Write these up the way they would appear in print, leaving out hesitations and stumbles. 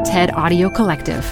TED Audio Collective.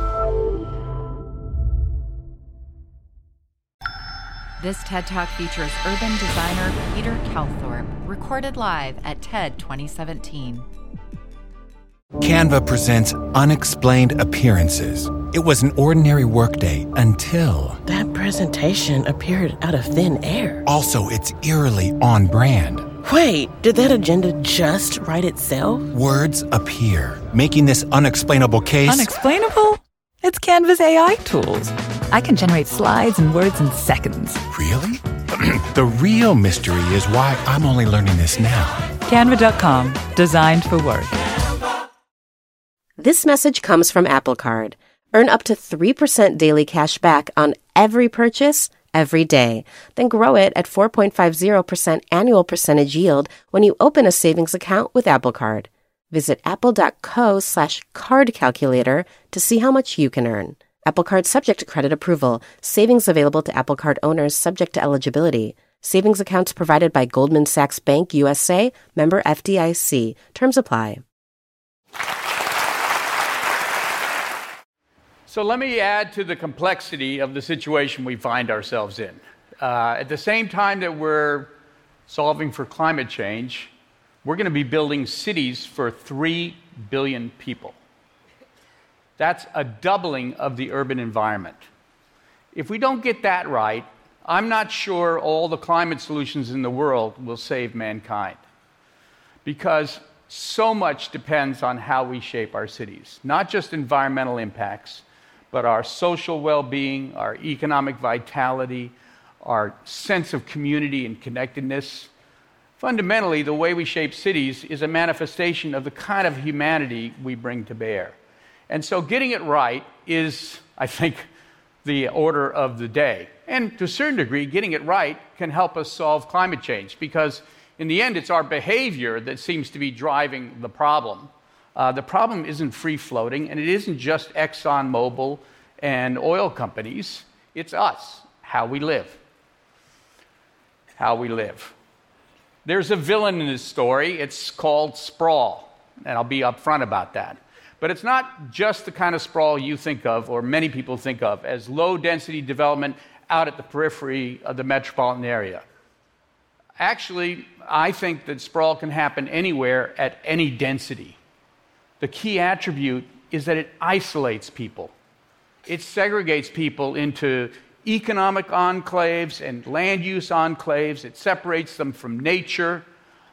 This TED Talk features urban designer Peter Calthorpe, recorded live at TED 2017. Canva presents Unexplained Appearances. It was an ordinary workday until... That presentation appeared out of thin air. Also, it's eerily on brand. Wait, did that agenda just write itself? Words appear, making this unexplainable case... Unexplainable? It's Canva's AI tools. I can generate slides and words in seconds. Really? The real mystery is why I'm only learning this now. Canva.com, designed for work. This message comes from Apple Card. Earn up to 3% daily cash back on every purchase, every day. Then grow it at 4.50% annual percentage yield when you open a savings account with Apple Card. Visit apple.co/card calculator to see how much you can earn. Apple Card subject to credit approval. Savings available to Apple Card owners subject to eligibility. Savings accounts provided by Goldman Sachs Bank USA, member FDIC. Terms apply. So let me add to the complexity of the situation we find ourselves in. At the same time that we're solving for climate change, we're going to be building cities for 3 billion people. That's a doubling of the urban environment. If we don't get that right, I'm not sure all the climate solutions in the world will save mankind. Because so much depends on how we shape our cities. Not just environmental impacts, but our social well-being, our economic vitality, our sense of community and connectedness. Fundamentally, the way we shape cities is a manifestation of the kind of humanity we bring to bear. And so getting it right is, I think, the order of the day. And to a certain degree, getting it right can help us solve climate change, because in the end, it's our behavior that seems to be driving the problem. The problem isn't free-floating, and it isn't just ExxonMobil and oil companies. It's us, how we live. How we live. There's a villain in this story. It's called sprawl, and I'll be upfront about that. But it's not just the kind of sprawl you think of, or many people think of, as low-density development out at the periphery of the metropolitan area. Actually, I think that sprawl can happen anywhere at any density. The key attribute is that it isolates people. It segregates people into economic enclaves and land use enclaves. It separates them from nature.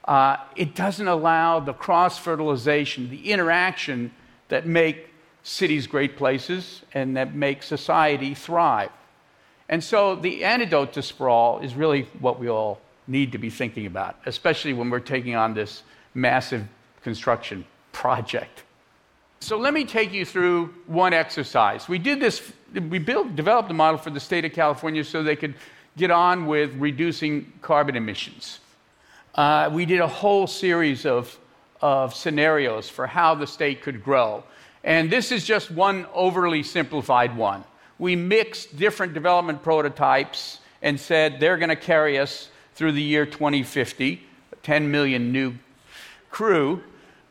It doesn't allow the cross-fertilization, the interaction that make cities great places and that make society thrive. And so the antidote to sprawl is really what we all need to be thinking about, especially when we're taking on this massive construction project. So let me take you through one exercise. We developed a model for the state of California so they could get on with reducing carbon emissions. We did a whole series of scenarios for how the state could grow. And this is just one overly simplified one. We mixed different development prototypes and said they're going to carry us through the year 2050, 10 million new crew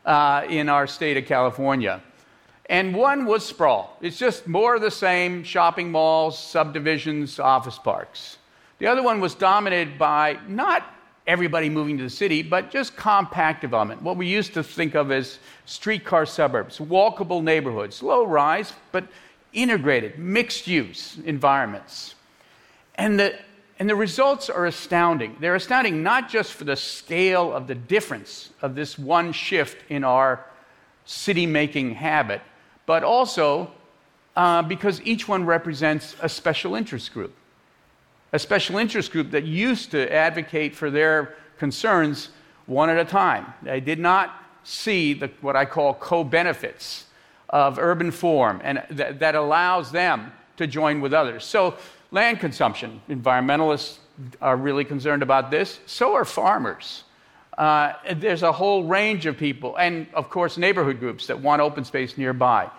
in our state of California. And one was sprawl. It's just more of the same: shopping malls, subdivisions, office parks. The other one was dominated by not everybody moving to the city, but just compact development, what we used to think of as streetcar suburbs, walkable neighborhoods, low rise, but integrated, mixed-use environments. And the results are astounding. They're astounding not just for the scale of the difference of this one shift in our city-making habit, but also because each one represents a special interest group. A special interest group that used to advocate for their concerns one at a time. They did not see what I call co-benefits of urban form, and that allows them to join with others. So land consumption, environmentalists are really concerned about this. So are farmers. There's a whole range of people, and of course neighborhood groups that want open space nearby.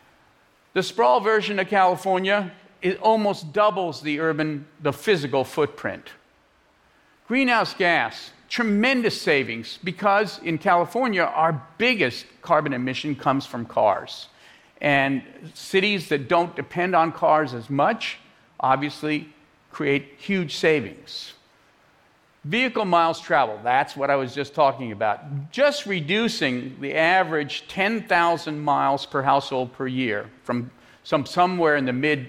The sprawl version of California, it almost doubles the physical footprint. Greenhouse gas, tremendous savings, because in California, our biggest carbon emission comes from cars. And cities that don't depend on cars as much, obviously, create huge savings. Vehicle miles traveled, that's what I was just talking about. Just reducing the average 10,000 miles per household per year from somewhere in the mid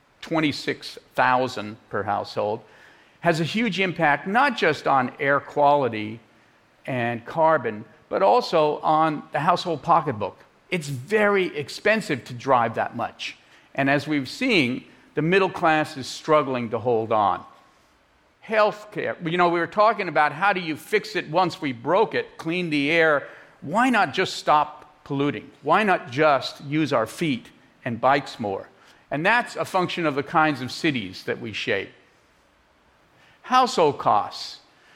26,000 per household has a huge impact not just on air quality and carbon, but also on the household pocketbook. It's very expensive to drive that much. And as we've seen, the middle class is struggling to hold on. Healthcare. We were talking about how do you fix it once we broke it, clean the air. Why not just stop polluting? Why not just use our feet and bikes more? And that's a function of the kinds of cities that we shape. Household costs.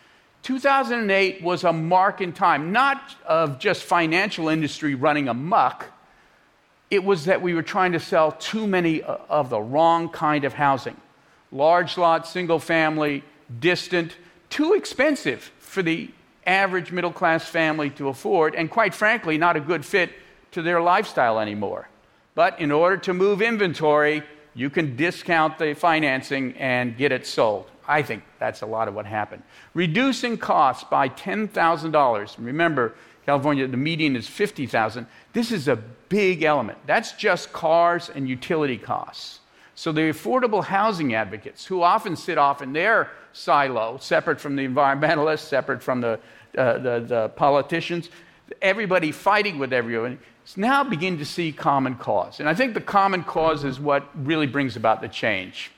2008 was a mark in time, not of just financial industry running amok. It was that we were trying to sell too many of the wrong kind of housing. Large lot, single family, distant, too expensive for the average middle-class family to afford, and quite frankly, not a good fit to their lifestyle anymore. But in order to move inventory, you can discount the financing and get it sold. I think that's a lot of what happened. Reducing costs by $10,000. Remember, California, the median is $50,000. This is a big element. That's just cars and utility costs. So the affordable housing advocates, who often sit off in their silo, separate from the environmentalists, separate from the politicians, everybody fighting with everyone, now begin to see common cause. And I think the common cause is what really brings about the change.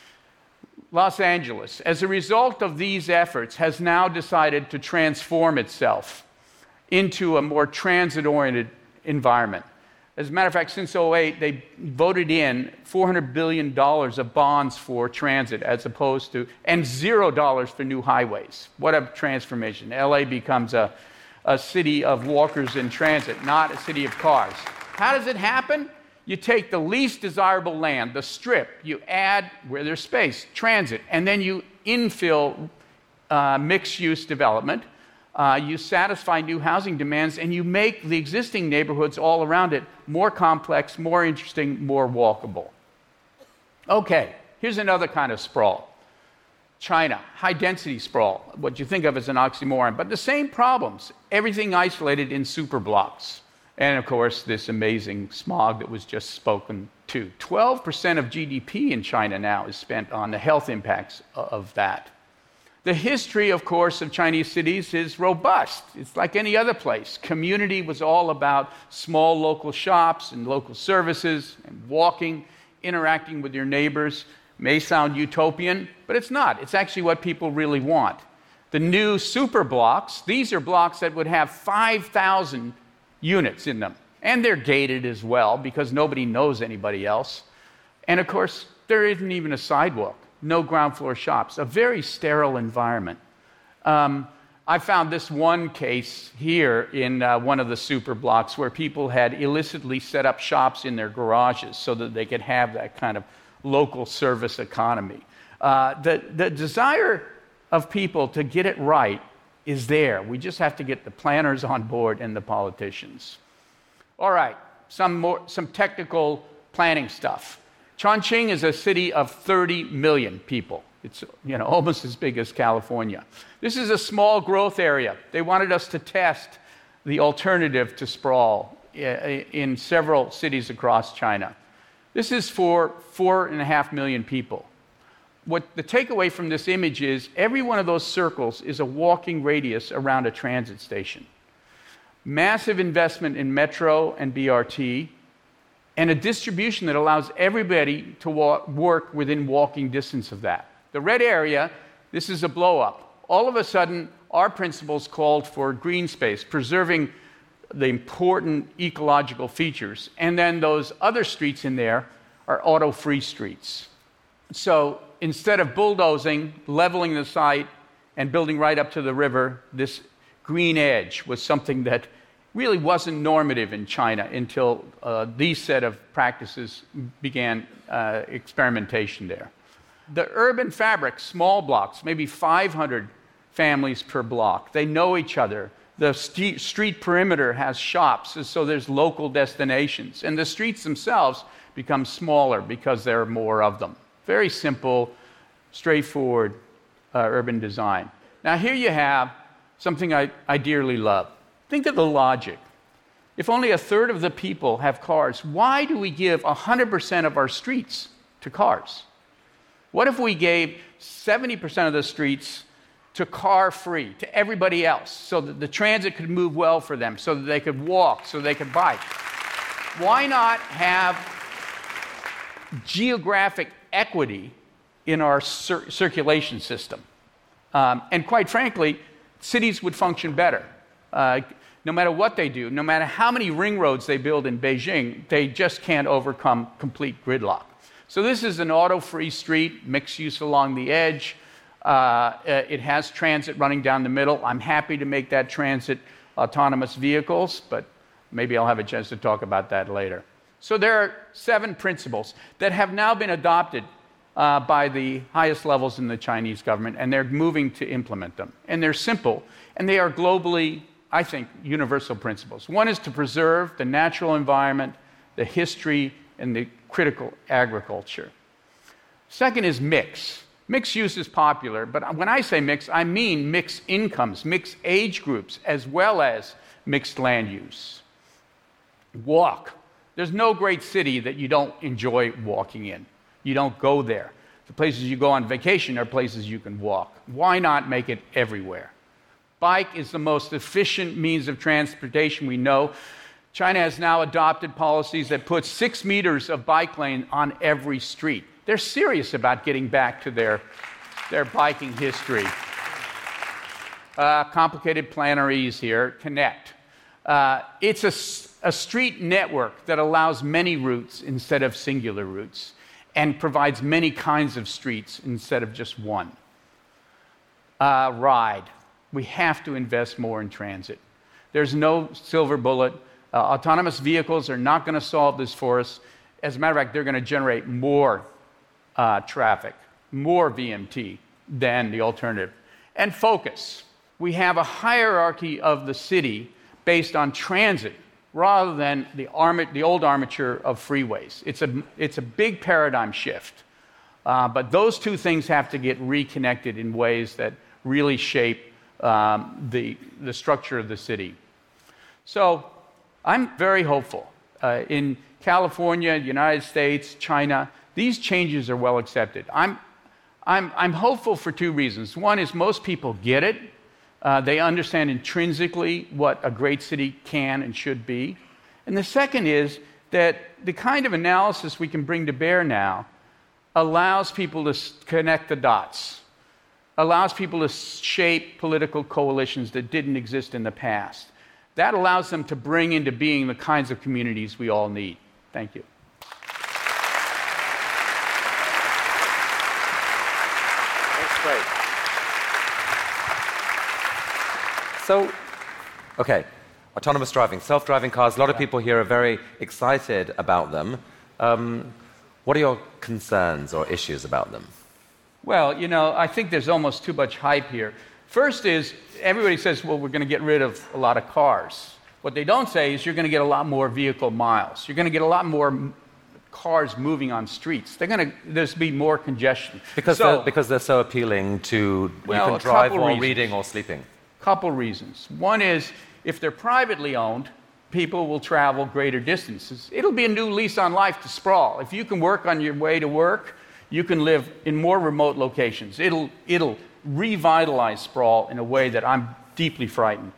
Los Angeles, as a result of these efforts, has now decided to transform itself into a more transit-oriented environment. As a matter of fact, since 2008, they voted in $400 billion of bonds for transit as opposed to, and $0 for new highways. What a transformation. LA becomes a city of walkers in transit, not a city of cars. How does it happen? You take the least desirable land, the strip, you add, where there's space, transit, and then you infill mixed-use development. You satisfy new housing demands, and you make the existing neighborhoods all around it more complex, more interesting, more walkable. Okay, here's another kind of sprawl. China, high-density sprawl, what you think of as an oxymoron, but the same problems, everything isolated in superblocks. And, of course, this amazing smog that was just spoken to. 12% of GDP in China now is spent on the health impacts of that. The history, of course, of Chinese cities is robust. It's like any other place. Community was all about small local shops and local services and walking, interacting with your neighbors. May sound utopian, but it's not. It's actually what people really want. The new super blocks, these are blocks that would have 5,000 units in them. And they're gated as well because nobody knows anybody else. And of course, there isn't even a sidewalk, no ground floor shops, a very sterile environment. I found this one case here in one of the super blocks where people had illicitly set up shops in their garages so that they could have that kind of local service economy. The desire of people to get it right is there. We just have to get the planners on board and the politicians. All right, some technical planning stuff. Chongqing is a city of 30 million people. It's almost as big as California. This is a small growth area. They wanted us to test the alternative to sprawl in several cities across China. This is for 4.5 million people. What the takeaway from this image is, every one of those circles is a walking radius around a transit station. Massive investment in metro and BRT, and a distribution that allows everybody to work within walking distance of that. The red area, this is a blow-up. All of a sudden, our principles called for green space, preserving the important ecological features, and then those other streets in there are auto-free streets. So instead of bulldozing, leveling the site, and building right up to the river, this green edge was something that really wasn't normative in China until these set of practices began experimentation there. The urban fabric, small blocks, maybe 500 families per block. They know each other. The street perimeter has shops, so there's local destinations. And the streets themselves become smaller because there are more of them. Very simple, straightforward urban design. Now here you have something I dearly love. Think of the logic. If only a third of the people have cars, why do we give 100% of our streets to cars? What if we gave 70% of the streets to car-free, to everybody else, so that the transit could move well for them, so that they could walk, so they could bike? Why not have geographic equity in our circulation system? And quite frankly, cities would function better. No matter what they do, no matter how many ring roads they build in Beijing, they just can't overcome complete gridlock. So this is an auto-free street, mixed use along the edge. It has transit running down the middle. I'm happy to make that transit autonomous vehicles, but maybe I'll have a chance to talk about that later. So there are 7 principles that have now been adopted by the highest levels in the Chinese government, and they're moving to implement them. And they're simple, and they are globally, I think, universal principles. One is to preserve the natural environment, the history, and the critical agriculture. Second is mix. Mixed use is popular, but when I say mix, I mean mixed incomes, mixed age groups, as well as mixed land use. Walk. There's no great city that you don't enjoy walking in. You don't go there. The places you go on vacation are places you can walk. Why not make it everywhere? Bike is the most efficient means of transportation we know. China has now adopted policies that put 6 meters of bike lane on every street. They're serious about getting back to their biking history. Complicated planaries here. Connect. It's a street network that allows many routes instead of singular routes and provides many kinds of streets instead of just one. Ride. We have to invest more in transit. There's no silver bullet. Autonomous vehicles are not going to solve this for us. As a matter of fact, they're going to generate more traffic, more VMT than the alternative. And focus. We have a hierarchy of the city based on transit rather than the old armature of freeways. It's a big paradigm shift. But those two things have to get reconnected in ways that really shape the structure of the city. So I'm very hopeful. In California, United States, China, these changes are well accepted. I'm hopeful for 2 reasons. One is most people get it. They understand intrinsically what a great city can and should be. And the second is that the kind of analysis we can bring to bear now allows people to connect the dots, allows people to shape political coalitions that didn't exist in the past. That allows them to bring into being the kinds of communities we all need. Thank you. That's great. So, okay, autonomous driving, self-driving cars, a lot of people here are very excited about them. What are your concerns or issues about them? Well, I think there's almost too much hype here. First is, everybody says, well, we're going to get rid of a lot of cars. What they don't say is you're going to get a lot more vehicle miles. You're going to get a lot more cars moving on streets. There's be more congestion. Because they're so appealing to, you can drive while reading or sleeping. Couple reasons. One is, if they're privately owned, people will travel greater distances. It'll be a new lease on life to sprawl. If you can work on your way to work, you can live in more remote locations. It'll revitalize sprawl in a way that I'm deeply frightened.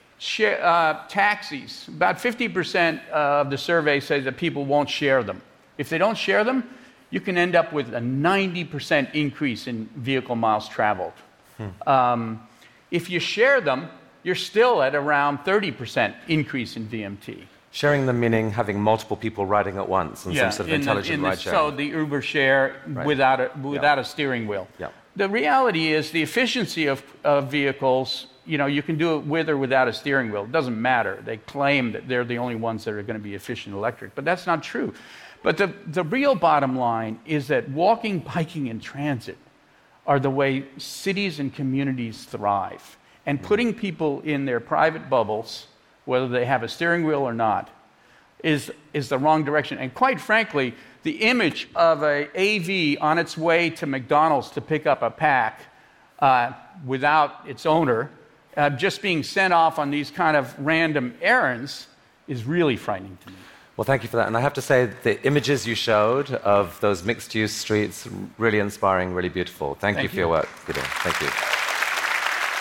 Taxis. About 50% of the survey says that people won't share them. If they don't share them, you can end up with a 90% increase in vehicle miles traveled. If you share them, you're still at around 30% increase in VMT. Sharing them meaning having multiple people riding at once and some sort of intelligent ride sharing. So the Uber share without a steering wheel. Yeah. The reality is the efficiency of vehicles, you can do it with or without a steering wheel. It doesn't matter. They claim that they're the only ones that are going to be efficient electric, but that's not true. But the real bottom line is that walking, biking, and transit are the way cities and communities thrive. And putting people in their private bubbles, whether they have a steering wheel or not, is the wrong direction. And quite frankly, the image of a AV on its way to McDonald's to pick up a pack without its owner, just being sent off on these kind of random errands, is really frightening to me. Well, thank you for that. And I have to say, the images you showed of those mixed-use streets, really inspiring, really beautiful. Thank you for your work, Peter. Thank you.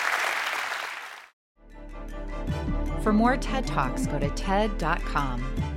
For more TED Talks, go to TED.com.